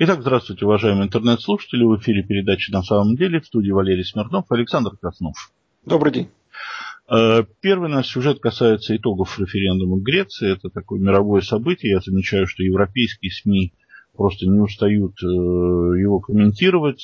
Итак, здравствуйте, уважаемые интернет-слушатели. В эфире передачи «На самом деле». В студии Валерий Смирнов, Александр Краснов. Добрый день. Первый наш сюжет касается итогов референдума в Греции. Это такое мировое событие. Я замечаю, что европейские СМИ просто не устают его комментировать.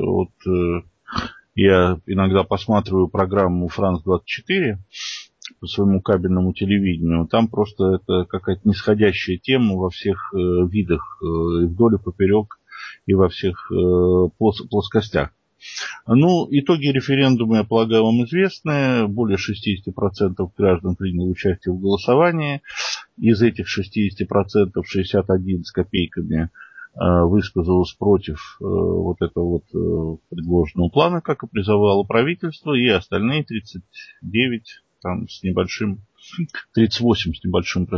Я иногда посматриваю программу «Франс-24» по своему кабельному телевидению. Там просто это какая-то нисходящая тема во всех видах, и вдоль и поперек, и во всех плоскостях. Ну, итоги референдума, я полагаю, вам известны. Более 60% граждан приняло участие в голосовании. Из этих 60% 61 с копейками высказалось против вот этого предложенного плана, как и призывало правительство, и остальные 39 там с небольшим, 38 с небольшим,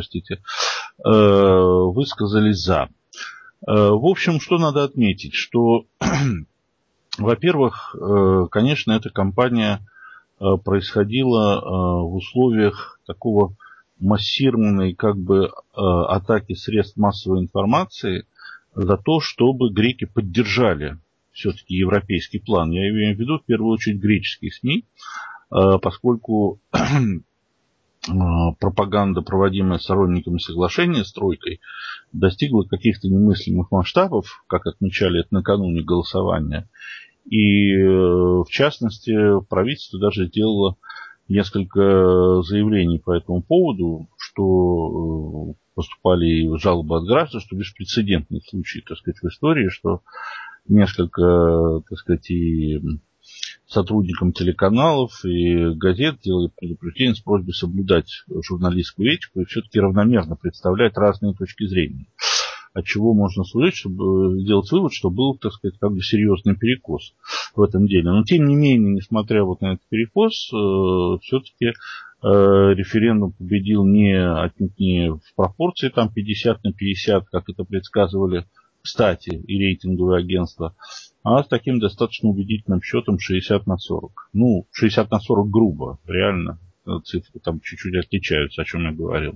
высказались за. В общем, что надо отметить, что, во-первых, конечно, эта кампания происходила в условиях такого массированной атаки средств массовой информации за то, чтобы греки поддержали все-таки европейский план. Я имею в виду в первую очередь греческие СМИ, поскольку пропаганда, проводимая сторонниками соглашения с тройкой, достигла каких-то немыслимых масштабов, как отмечали это накануне голосования. И, в частности, правительство даже сделало несколько заявлений по этому поводу, что поступали жалобы от граждан, что беспрецедентный случай, так сказать, в истории, что несколько, так сказать, и сотрудникам телеканалов и газет делали предупреждение с просьбой соблюдать журналистскую этику и все-таки равномерно представлять разные точки зрения. От чего можно служить, чтобы сделать вывод, что был, так сказать, серьезный перекос в этом деле. Но, тем не менее, несмотря на этот перекос, все-таки референдум победил отнюдь не в пропорции 50/50, как это предсказывали, кстати, и рейтинговые агентства, а с таким достаточно убедительным счетом 60/40. 60/40 грубо, реально. Цифры там чуть-чуть отличаются, о чем я говорил.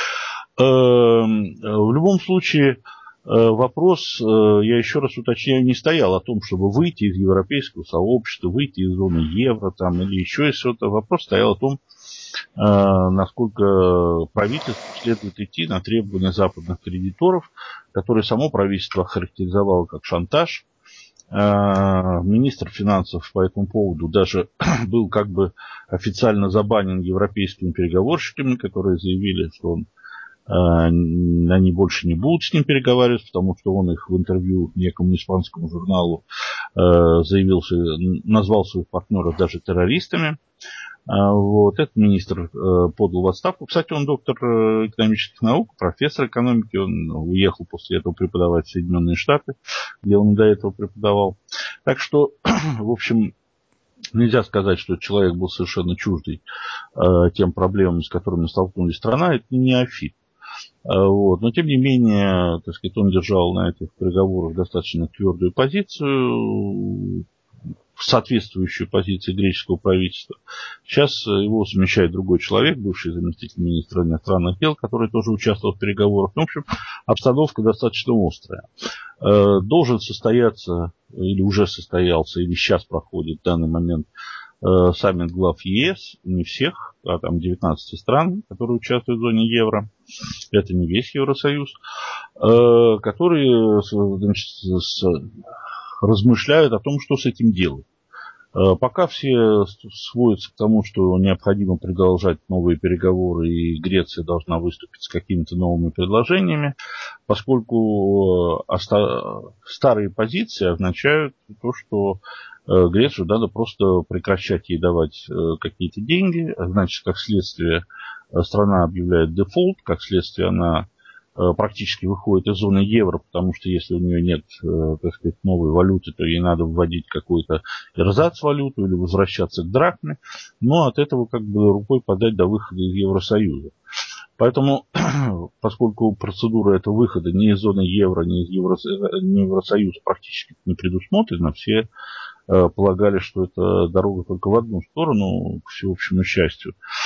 В любом случае, вопрос, я еще раз уточняю, не стоял о том, чтобы выйти из европейского сообщества, выйти из зоны евро или еще из чего-то. Вопрос стоял о том, насколько правительству следует идти на требования западных кредиторов, которые само правительство охарактеризовало как шантаж. Министр финансов по этому поводу даже был официально забанен европейскими переговорщиками, которые заявили, что они больше не будут с ним переговаривать, потому что он их в интервью некому испанскому журналу назвал своих партнеров даже террористами. Этот министр подал в отставку. Кстати, он доктор экономических наук, профессор экономики. Он уехал после этого преподавать в Соединенные Штаты, где он до этого преподавал. Так что, в общем, нельзя сказать, что человек был совершенно чуждый тем проблемам, с которыми столкнулась страна. Это не неофит. Но, тем не менее, так сказать, он держал на этих переговорах достаточно твердую позицию, соответствующую позиции греческого правительства. Сейчас его замещает другой человек, бывший заместитель министра иностранных дел, который тоже участвовал в переговорах. В общем, обстановка достаточно острая. Должен состояться, или уже состоялся, или сейчас проходит в данный момент саммит глав ЕС, не всех, а там 19 стран, которые участвуют в зоне евро. Это не весь Евросоюз, которые, размышляют о том, что с этим делать. Пока все сводятся к тому, что необходимо продолжать новые переговоры, и Греция должна выступить с какими-то новыми предложениями, поскольку старые позиции означают то, что Грецию надо просто прекращать ей давать какие-то деньги, значит, как следствие, страна объявляет дефолт, как следствие, она практически выходит из зоны евро, потому что если у нее нет, так сказать, новой валюты, то ей надо вводить какой-то эрзац-валюту или возвращаться к драхме, но от этого рукой подать до выхода из Евросоюза. Поэтому, поскольку процедура этого выхода ни из зоны евро, ни из Евросоюза практически не предусмотрена, все полагали, что это дорога только в одну сторону, к всеобщему счастью.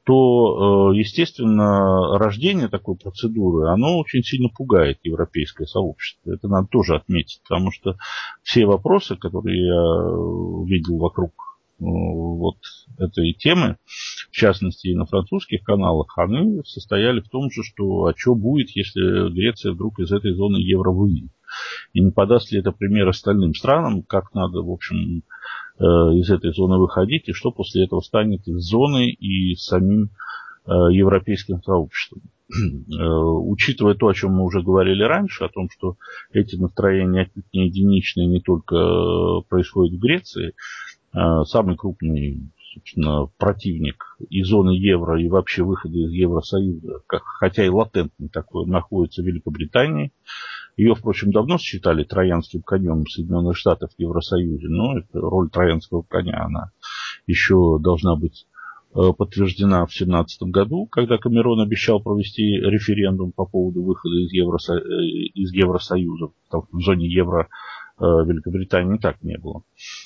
то, естественно, рождение такой процедуры, оно очень сильно пугает европейское сообщество. Это надо тоже отметить, потому что все вопросы, которые я видел вокруг вот этой темы, в частности и на французских каналах, они состояли в том же, что а что будет, если Греция вдруг из этой зоны евро выйдет? И не подаст ли это пример остальным странам, как надо, в общем, из этой зоны выходить, и что после этого станет из зоны и самим европейским сообществом. Учитывая то, о чем мы уже говорили раньше, о том, что эти настроения отнюдь не единичные, не только происходят в Греции, самый крупный, собственно, противник и зоны евро, и вообще выхода из Евросоюза, хотя и латентный такой, находится в Великобритании. Ее, впрочем, давно считали троянским конем Соединенных Штатов в Евросоюзе, но это роль троянского коня, она еще должна быть подтверждена в 2017 году, когда Камерон обещал провести референдум по поводу выхода из Евросоюза, потому что в зоне евро Великобритании так не было.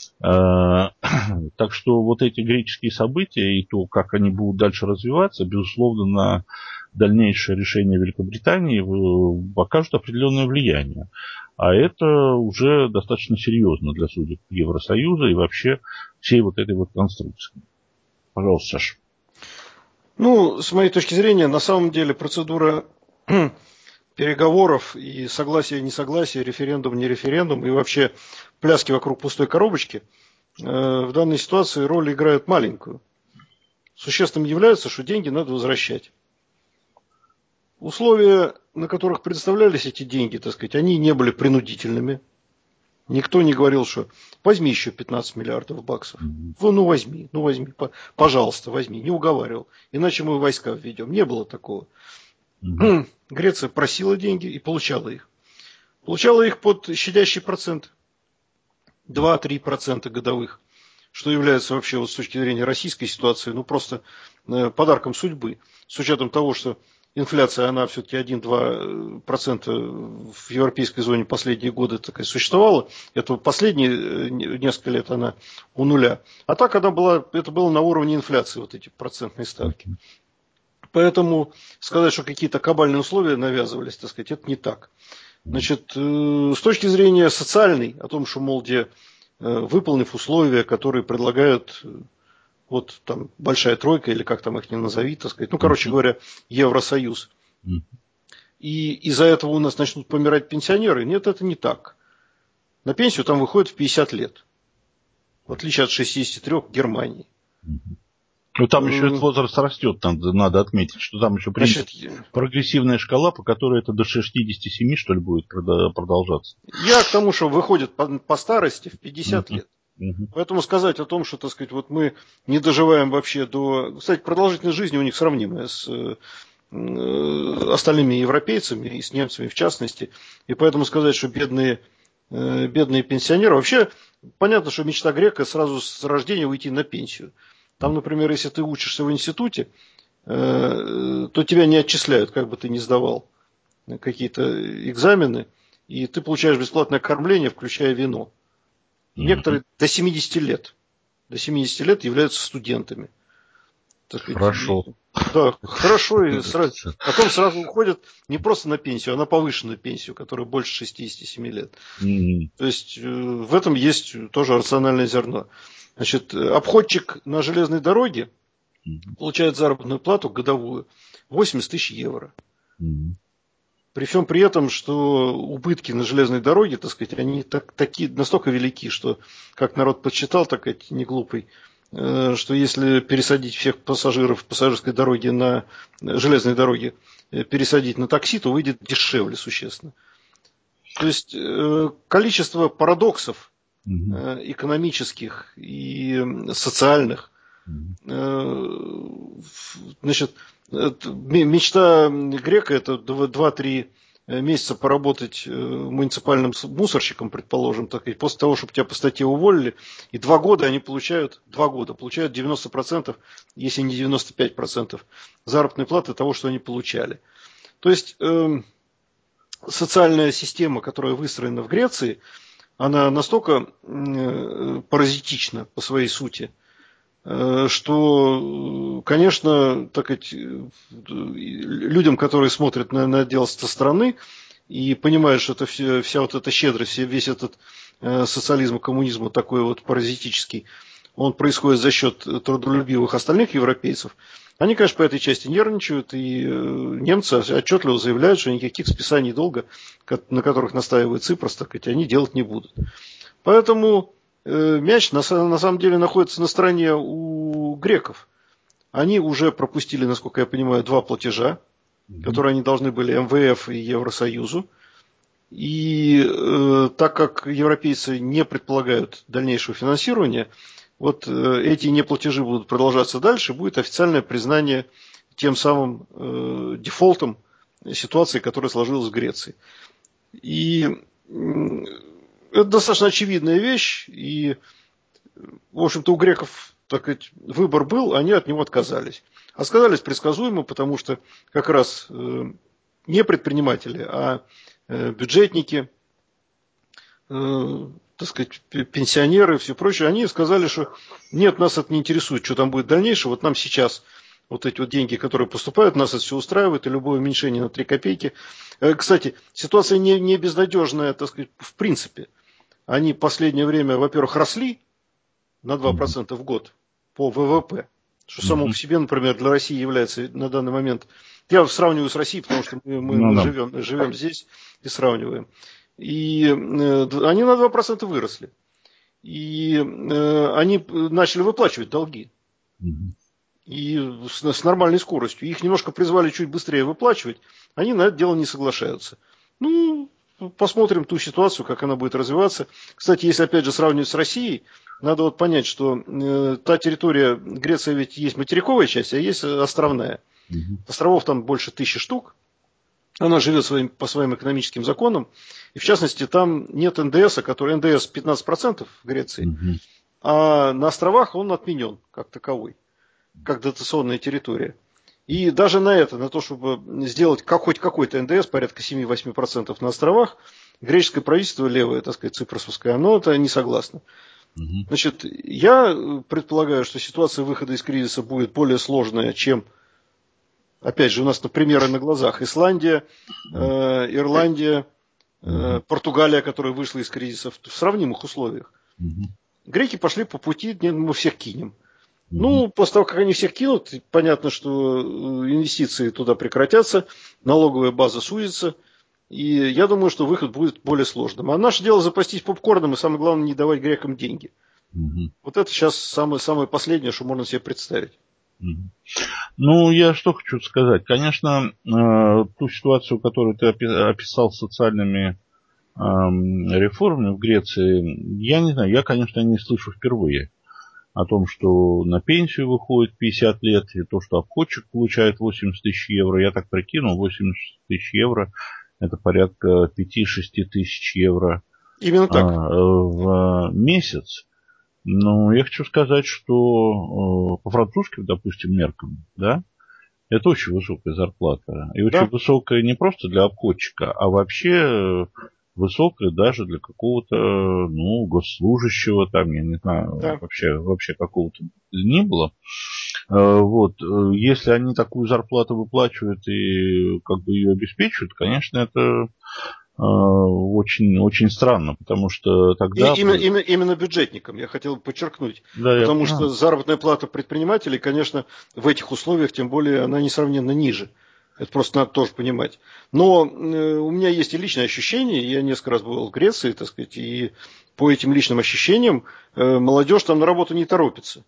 Так что вот эти греческие события и то, как они будут дальше развиваться, безусловно, на дальнейшее решение Великобритании покажут определенное влияние. А это уже достаточно серьезно для судеб Евросоюза и вообще всей вот этой вот конструкции. Пожалуйста, Саша. Ну, с моей точки зрения, на самом деле процедура переговоров и согласия-несогласия, референдум-не референдум и вообще пляски вокруг пустой коробочки в данной ситуации роль играют маленькую. Существенным является, что деньги надо возвращать. Условия, на которых предоставлялись эти деньги, так сказать, они не были принудительными. Никто не говорил, что возьми еще 15 миллиардов баксов. Ну возьми, пожалуйста, возьми. Не уговаривал. Иначе мы войска введем. Не было такого. Греция просила деньги и получала их. Получала их под щадящий процент. 2-3% годовых. Что является вообще вот с точки зрения российской ситуации, ну просто подарком судьбы. С учетом того, что инфляция, она все-таки 1-2% в европейской зоне последние годы такая существовала. Это последние несколько лет она у нуля. А так это было на уровне инфляции, вот эти процентные ставки. Поэтому сказать, что какие-то кабальные условия навязывались, так сказать, это не так. Значит, с точки зрения социальной, о том, что, мол, выполнив условия, которые предлагают вот там большая тройка, или как там их не назови, так сказать, ну, короче говоря, Евросоюз. И из-за этого у нас начнут помирать пенсионеры. Нет, это не так. На пенсию там выходит в 50 лет. В отличие от 63 в Германии. Ну, там еще этот возраст растет, там надо отметить, что там еще прогрессивная шкала, по которой это до 67, что ли, будет продолжаться. Я к тому, что выходит по старости в 50 лет. Поэтому сказать о том, что, так сказать, вот мы не доживаем вообще до... Кстати, продолжительность жизни у них сравнимая с остальными европейцами и с немцами в частности. И поэтому сказать, что бедные пенсионеры... Вообще, понятно, что мечта грека сразу с рождения уйти на пенсию. Там, например, если ты учишься в институте, то тебя не отчисляют, как бы ты ни сдавал какие-то экзамены, и ты получаешь бесплатное кормление, включая вино. Некоторые до 70 лет. До 70 лет являются студентами. Хорошо. Да, хорошо. И потом сразу уходят не просто на пенсию, а на повышенную пенсию, которая больше 67 лет. То есть в этом есть тоже рациональное зерно. Значит, обходчик на железной дороге получает заработную плату годовую 80 тысяч евро. При всем при этом, что убытки на железной дороге, так сказать, они такие, настолько велики, что, как народ подсчитал, так сказать, не глупый, что если пересадить всех пассажиров пассажирской дороги на железной дороге, пересадить на такси, то выйдет дешевле существенно. То есть количество парадоксов экономических и социальных, значит, мечта грека — это 2-3 месяца поработать муниципальным мусорщиком, предположим, так сказать, после того, чтобы тебя по статье уволили, и 2 года они получают 90%, если не 95% заработной платы того, что они получали. То есть социальная система, которая выстроена в Греции, она настолько паразитична по своей сути, что, конечно, так сказать, людям, которые смотрят на дело со стороны и понимают, что это вся вот эта щедрость, весь этот социализм и коммунизм такой вот паразитический, он происходит за счет трудолюбивых остальных европейцев, они, конечно, по этой части нервничают, и немцы отчетливо заявляют, что никаких списаний долга, на которых настаивает Ципрос, так сказать, они делать не будут. Поэтому мяч на самом деле находится на стороне у греков. Они уже пропустили, насколько я понимаю, 2 платежа, которые они должны были МВФ и Евросоюзу. И так как европейцы не предполагают дальнейшего финансирования, вот эти неплатежи будут продолжаться дальше, будет официальное признание тем самым дефолтом ситуации, которая сложилась в Греции. И это достаточно очевидная вещь, и, в общем-то, у греков, так сказать, выбор был, они от него отказались. Отказались предсказуемо, потому что как раз не предприниматели, а бюджетники, так сказать, пенсионеры и все прочее, они сказали, что нет, нас это не интересует, что там будет дальнейшее, вот нам сейчас вот эти вот деньги, которые поступают, нас это все устраивает, и любое уменьшение на 3 копейки. Кстати, ситуация не безнадежная, так сказать, в принципе. Они в последнее время, во-первых, росли на 2% в год по ВВП, что само по себе, например, для России является на данный момент... Я сравниваю с Россией, потому что мы живем здесь и сравниваем. И они на 2% выросли. И они начали выплачивать долги. И с нормальной скоростью. Их немножко призвали чуть быстрее выплачивать. Они на это дело не соглашаются. Ну, посмотрим ту ситуацию, как она будет развиваться. Кстати, если опять же сравнивать с Россией, надо вот понять, что та территория, Греция ведь есть материковая часть, а есть островная. Островов там больше 1000 штук. Она живет по своим экономическим законам. И в частности, там нет НДС, который НДС 15% в Греции. А на островах он отменен как таковой, как дотационная территория. И даже на это, на то, чтобы сделать хоть какой-то НДС, порядка 7-8% на островах, греческое правительство, левое, так сказать, ципросовское, оно это не согласно. Значит, я предполагаю, что ситуация выхода из кризиса будет более сложная, чем, опять же, у нас примеры на глазах. Исландия, Ирландия, Португалия, которая вышла из кризиса в сравнимых условиях. Греки пошли по пути, мы всех кинем. Ну, после того, как они всех кинут, понятно, что инвестиции туда прекратятся, налоговая база сузится, и я думаю, что выход будет более сложным. А наше дело запастись попкорном и, самое главное, не давать грекам деньги. Вот это сейчас самое последнее, что можно себе представить. Ну, я что хочу сказать. Конечно, ту ситуацию, которую ты описал с социальными реформами в Греции, я не знаю, я, конечно, не слышу впервые о том, что на пенсию выходит 50 лет, и то, что обходчик получает 80 тысяч евро. Я так прикинул, 80 тысяч евро – это порядка 5-6 тысяч евро именно так. В месяц. Но я хочу сказать, что по французским, допустим, меркам, да, это очень высокая зарплата. И очень высокая не просто для обходчика, а вообще высокая даже для какого-то, ну, госслужащего, там, я не знаю, вообще какого-то ни было. Вот. Если они такую зарплату выплачивают и как бы ее обеспечивают, конечно, это очень, очень странно, потому что тогда... Именно бюджетникам, я хотел подчеркнуть. Да, потому что заработная плата предпринимателей, конечно, в этих условиях, тем более, она несравненно ниже. Это просто надо тоже понимать. Но у меня есть и личное ощущение, я несколько раз бывал в Греции, так сказать, и по этим личным ощущениям молодежь там на работу не торопится.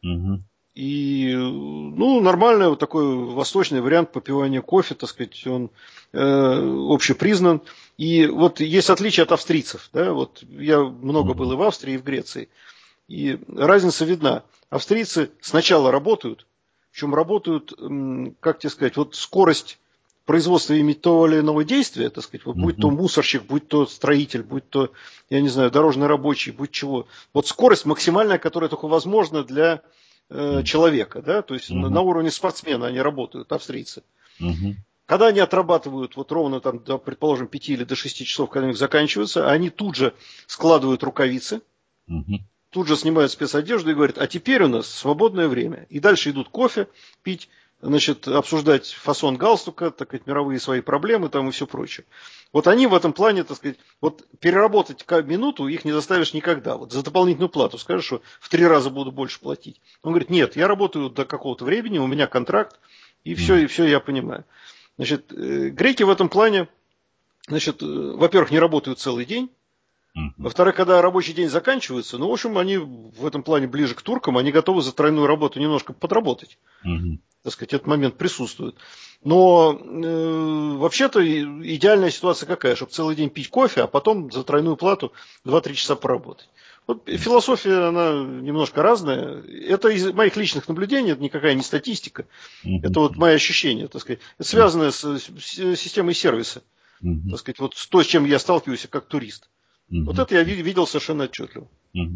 И, ну, нормальный вот такой восточный вариант попивания кофе, так сказать, он общепризнан. И вот есть отличие от австрийцев. Да? Вот я много был и в Австрии, и в Греции. И разница видна. Австрийцы сначала работают, причем работают, как тебе сказать, вот скорость производства ими того или иного действия, так сказать, вот будь то мусорщик, будь то строитель, будь то, я не знаю, дорожный рабочий, будь чего. Вот скорость максимальная, которая только возможна для человека, да, то есть на уровне спортсмена они работают, австрийцы. Когда они отрабатывают вот ровно там, предположим, 5 или до 6 часов, когда у них заканчивается, они тут же складывают рукавицы, тут же снимают спецодежду и говорят, а теперь у нас свободное время. И дальше идут кофе пить, значит, обсуждать фасон галстука, так сказать, мировые свои проблемы там и все прочее. Вот они в этом плане, так сказать, вот переработать минуту их не заставишь никогда. Вот за дополнительную плату скажешь, что в 3 раза буду больше платить. Он говорит, нет, я работаю до какого-то времени, у меня контракт, и все я понимаю. Значит, греки в этом плане, значит, во-первых, не работают целый день. Во-вторых, когда рабочий день заканчивается, ну, в общем, они в этом плане ближе к туркам, они готовы за тройную работу немножко подработать. Так сказать, этот момент присутствует. Но вообще-то идеальная ситуация какая? Чтобы целый день пить кофе, а потом за тройную плату 2-3 часа поработать. Вот философия, она немножко разная. Это из моих личных наблюдений, это никакая не статистика. Это вот мои ощущения, так сказать. Это связано с системой сервиса. Так сказать, вот то, с чем я сталкиваюсь как турист. Вот это я видел совершенно отчетливо.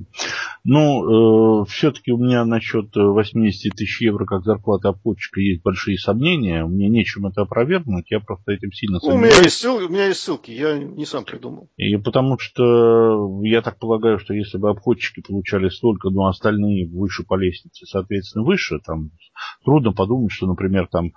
Ну, все-таки у меня насчет 80 тысяч евро как зарплата обходчика есть большие сомнения. Мне нечем это опровергнуть, я просто этим сильно сомневаюсь. У меня есть ссылки, я не сам придумал. И потому что я так полагаю, что если бы обходчики получали столько, но остальные выше по лестнице, соответственно, выше, там трудно подумать, что, например, там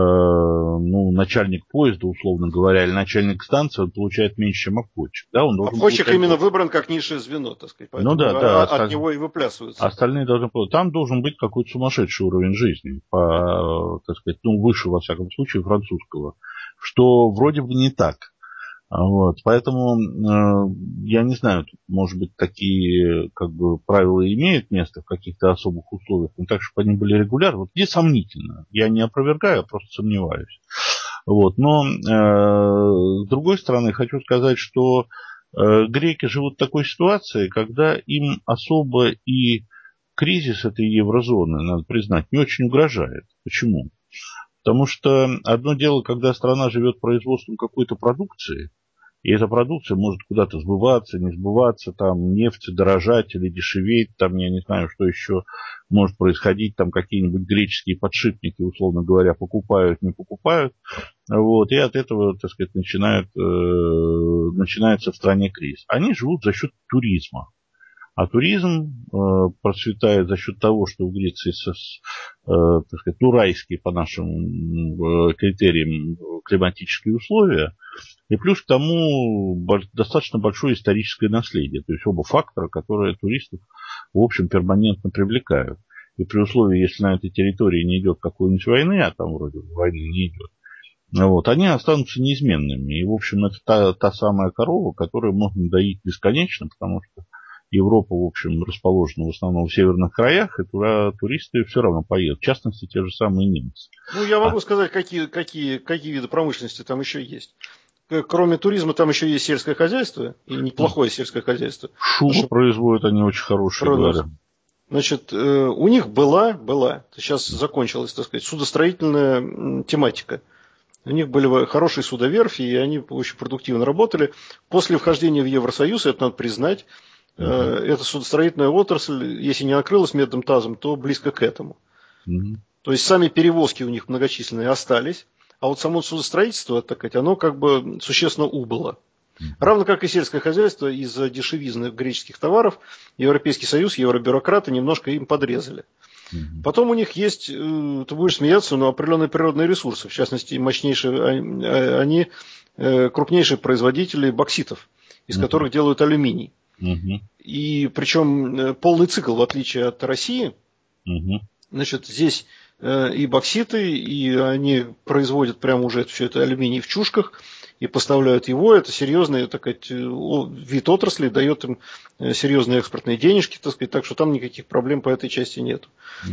начальник поезда, условно говоря, или начальник станции, он получает меньше, чем обходчик. Да, он должен обходчик именно выбран как низшее звено, так сказать. Ну да, от него и выплясываются. Остальные должны получать. Там должен быть какой-то сумасшедший уровень жизни, так сказать, выше, во всяком случае, французского, что вроде бы не так. Вот, поэтому я не знаю, может быть, такие правила имеют место в каких-то особых условиях, но так, чтобы они были регулярны, вот здесь сомнительно. Я не опровергаю, а просто сомневаюсь. Вот, но с другой стороны, хочу сказать, что греки живут в такой ситуации, когда им особо и кризис этой еврозоны, надо признать, не очень угрожает. Почему? Потому что одно дело, когда страна живет производством какой-то продукции, и эта продукция может куда-то сбываться, не сбываться, там нефть дорожать или дешеветь, там я не знаю, что еще может происходить, там какие-нибудь греческие подшипники, условно говоря, покупают, не покупают, вот, и от этого, так сказать, начинается в стране кризис. Они живут за счет туризма. А туризм процветает за счет того, что в Греции, так сказать, райские по нашим критериям климатические условия, и плюс к тому достаточно большое историческое наследие. То есть оба фактора, которые туристов, в общем, перманентно привлекают. И при условии, если на этой территории не идет какой-нибудь войны, а там вроде войны не идет, вот, они останутся неизменными. И, в общем, это та самая корова, которую можно доить бесконечно, потому что Европа, в общем, расположена в основном в северных краях, и туда туристы все равно поедут. В частности, те же самые немцы. Ну, я могу сказать, какие виды промышленности там еще есть. Кроме туризма, там еще есть сельское хозяйство, и неплохое сельское хозяйство. Шубу производят они очень хорошие, говорят. Значит, у них была, сейчас закончилась, так сказать, судостроительная тематика. У них были хорошие судоверфи, и они очень продуктивно работали. После вхождения в Евросоюз, это надо признать, эта судостроительная отрасль, если не накрылась медным тазом, то близко к этому. То есть сами перевозки у них многочисленные остались, а вот само судостроительство, так сказать, оно существенно убыло. Равно как и сельское хозяйство, из-за дешевизны греческих товаров Европейский Союз, евробюрократы немножко им подрезали. Потом у них есть, ты будешь смеяться, но определенные природные ресурсы, в частности, они крупнейшие производители бокситов, из которых делают алюминий. И причем полный цикл, в отличие от России, значит, здесь и бокситы, и они производят прямо уже все это алюминий в чушках и поставляют его. Это серьезный, так сказать, вид отрасли, дает им серьезные экспортные денежки, так сказать, так что там никаких проблем по этой части нет.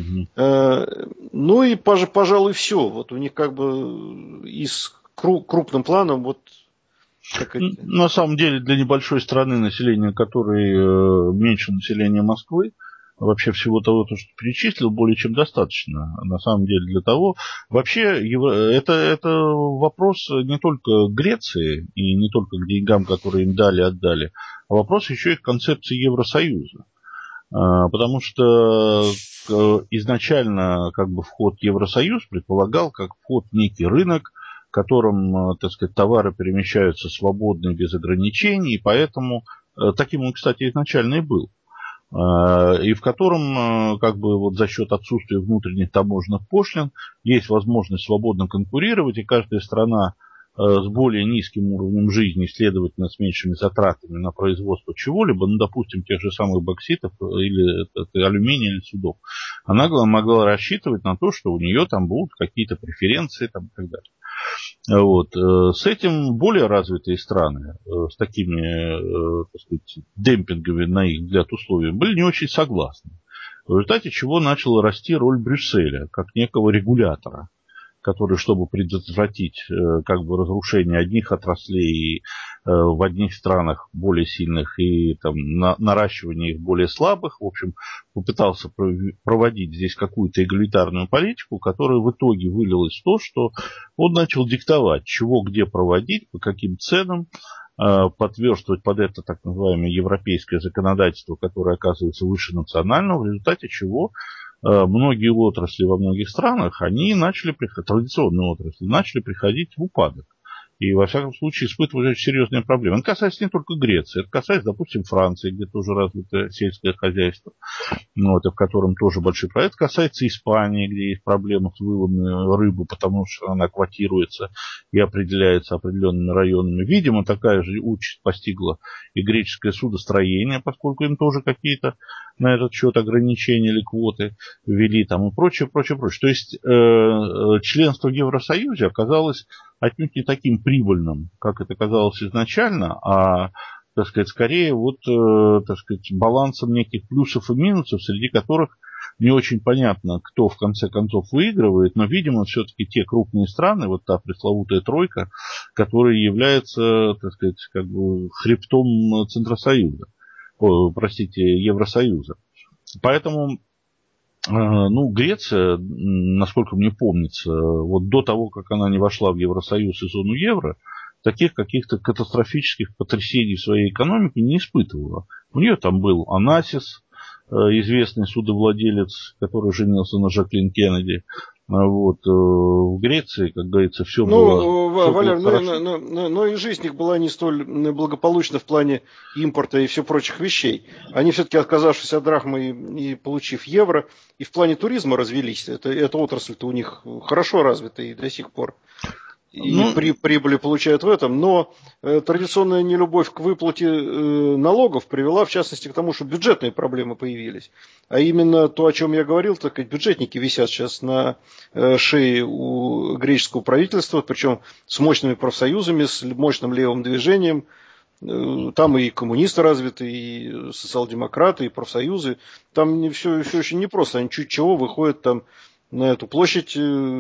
Ну и, пожалуй, все. Вот у них и с крупным планом вот. На самом деле, для небольшой страны, население которой меньше населения Москвы, вообще всего того, что перечислил, более чем достаточно. На самом деле для того. Вообще, это вопрос не только Греции и не только к деньгам, которые им отдали, а вопрос еще и к концепции Евросоюза. Потому что изначально вход в Евросоюз предполагал как вход в некий рынок, в котором, так сказать, товары перемещаются свободно и без ограничений, и поэтому таким он, кстати, изначально и был. и в котором как бы вот за счет отсутствия внутренних таможенных пошлин есть возможность свободно конкурировать, и каждая страна с более низким уровнем жизни, следовательно, с меньшими затратами на производство чего-либо, ну, допустим, тех же самых бокситов или алюминия или судов, она могла рассчитывать на то, что у нее там будут какие-то преференции там, и так далее. Вот. С этим более развитые страны, с такими, так сказать, демпинговыми, на их взгляд, условиями, были не очень согласны. В результате чего начала расти роль Брюсселя, как некого регулятора, который, чтобы предотвратить как бы разрушение одних отраслей в одних странах более сильных и там, наращивание их более слабых, в общем, попытался проводить здесь какую-то эгалитарную политику, которая в итоге вылилась в то, что он начал диктовать, чего где проводить, по каким ценам, подверстывать под это так называемое европейское законодательство, которое оказывается выше национального, в результате чего многие отрасли во многих странах, они начали, традиционные отрасли, начали приходить в упадок. И, во всяком случае, испытывают очень серьезные проблемы. Это касается не только Греции, это касается, допустим, Франции, где тоже развито сельское хозяйство, вот, и в котором тоже большой проект. Это касается Испании, где есть проблемы с выловом рыбы, потому что она квотируется и определяется определенными районами. Видимо, такая же участь постигла и греческое судостроение, поскольку им тоже какие-то на этот счет ограничения или квоты ввели там и прочее, прочее, прочее. То есть членство в Евросоюзе оказалось отнюдь не таким прибыльным, как это казалось изначально, а, так сказать, скорее вот, так сказать, балансом неких плюсов и минусов, среди которых не очень понятно, кто в конце концов выигрывает, но, видимо, все-таки те крупные страны, вот та пресловутая тройка, которая является, так сказать, как бы хребтом Центросоюза, Евросоюза. Поэтому ну, Греция, насколько мне помнится, вот до того, как она не вошла в Евросоюз и зону евро, таких каких-то катастрофических потрясений в своей экономике не испытывала. У нее там был Онасис, известный судовладелец, который женился на Жаклин Кеннеди. Вот, в Греции, как говорится, все было Валер, хорошо. но и жизнь их была не столь благополучна в плане импорта и все прочих вещей. Они все-таки, отказавшись от драхмы и получив евро, и в плане туризма развелись. Эта отрасль-то у них хорошо развита и до сих пор. И прибыли получают в этом, но традиционная нелюбовь к выплате налогов привела, в частности, к тому, что бюджетные проблемы появились. А именно то, о чем я говорил, так сказать, бюджетники висят сейчас на шее у греческого правительства, причем с мощными профсоюзами, с мощным левым движением. Там и коммунисты развиты, и социал-демократы, и профсоюзы. Там все очень непросто. Они чуть чего выходят там на эту площадь,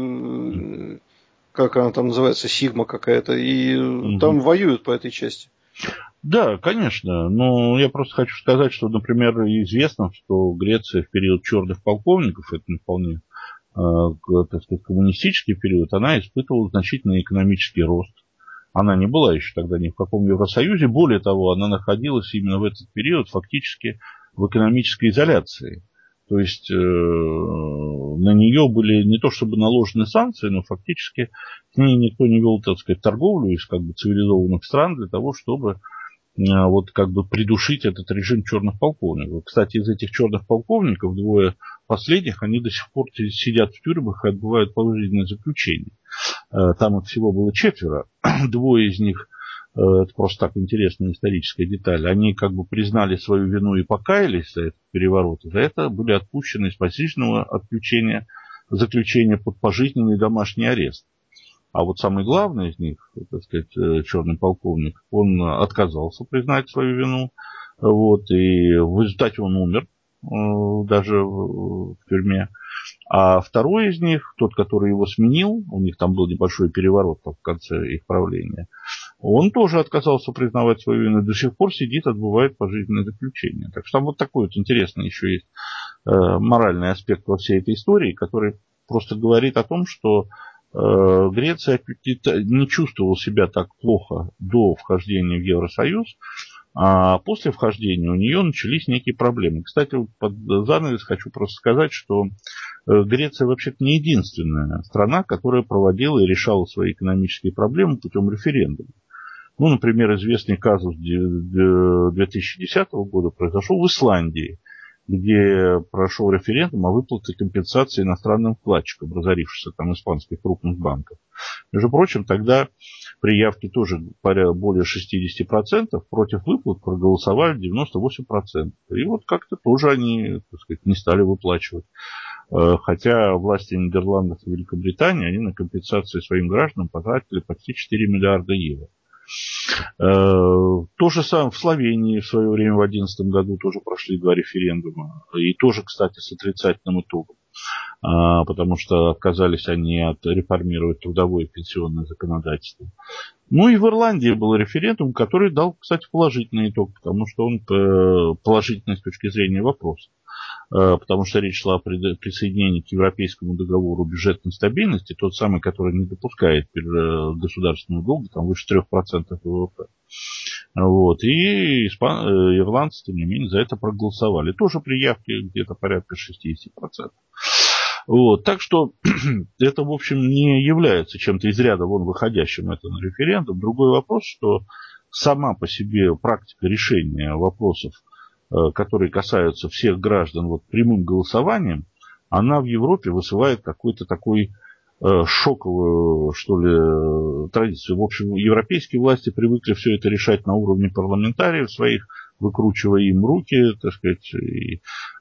как она там называется, Сигма какая-то, и там воюют по этой части. Да, конечно, но я просто хочу сказать, что, например, известно, что Греция в период черных полковников, это не вполне, так сказать, коммунистический период, она испытывала значительный экономический рост. Она не была еще тогда ни в каком Евросоюзе, более того, она находилась именно в этот период фактически в экономической изоляции. То есть на нее были не то чтобы наложены санкции, но фактически с ней никто не вел, так сказать, торговлю из как бы цивилизованных стран для того, чтобы вот как бы придушить этот режим черных полковников. Кстати, из этих черных полковников двое последних, они до сих пор сидят в тюрьмах и отбывают пожизненное заключение. Там их всего было 4. Двое из них, это просто так интересная историческая деталь, они как бы признали свою вину и покаялись за этот переворот. За это были отпущены из пожизненного заключения под пожизненный домашний арест. А вот самый главный из них, так сказать, черный полковник, он отказался признать свою вину. Вот, и в результате он умер даже в тюрьме. А второй из них, тот, который его сменил, у них там был небольшой переворот в конце их правления, он тоже отказался признавать свою вину, до сих пор сидит, отбывает пожизненное заключение. Так что там вот такой вот интересный еще есть моральный аспект во всей этой истории, который просто говорит о том, что Греция не чувствовала себя так плохо до вхождения в Евросоюз, а после вхождения у нее начались некие проблемы. Кстати, под занавес хочу просто сказать, что Греция вообще-то не единственная страна, которая проводила и решала свои экономические проблемы путем референдума. Например, известный казус 2010 года произошел в Исландии, где прошел референдум о выплате компенсации иностранным вкладчикам, разорившихся там испанских крупных банков. Между прочим, тогда при явке тоже более 60%, против выплат проголосовали 98%. И вот как-то тоже они, так сказать, не стали выплачивать. Хотя власти Нидерландов и Великобритании, они на компенсации своим гражданам потратили почти 4 миллиарда евро. То же самое в Словении в свое время в 2011 году тоже прошли 2 референдума. И тоже, кстати, с отрицательным итогом. Потому что отказались они реформировать трудовое и пенсионное законодательство. Ну и в Ирландии был референдум, который дал, кстати, положительный итог, потому что он положительный с точки зрения вопроса. Потому что речь шла о присоединении к Европейскому договору бюджетной стабильности, тот самый, который не допускает государственного долга, там выше 3% ВВП. Вот. И ирландцы, тем не менее, за это проголосовали. Тоже при явке где-то порядка 60%. Вот. Так что это, в общем, не является чем-то из ряда вон выходящим это на референдум. Другой вопрос, что сама по себе практика решения вопросов, которые касаются всех граждан вот, прямым голосованием, она в Европе вызывает какой-то такой шоковую, что ли, традицию. В общем, европейские власти привыкли все это решать на уровне парламентариев своих, выкручивая им руки, так сказать, и,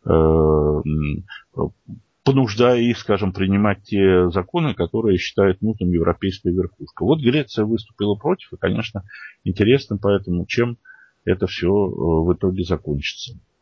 понуждая их, скажем, принимать те законы, которые считает нужным европейская верхушка. Вот Греция выступила против, и, конечно, интересно поэтому, чем это все в итоге закончится.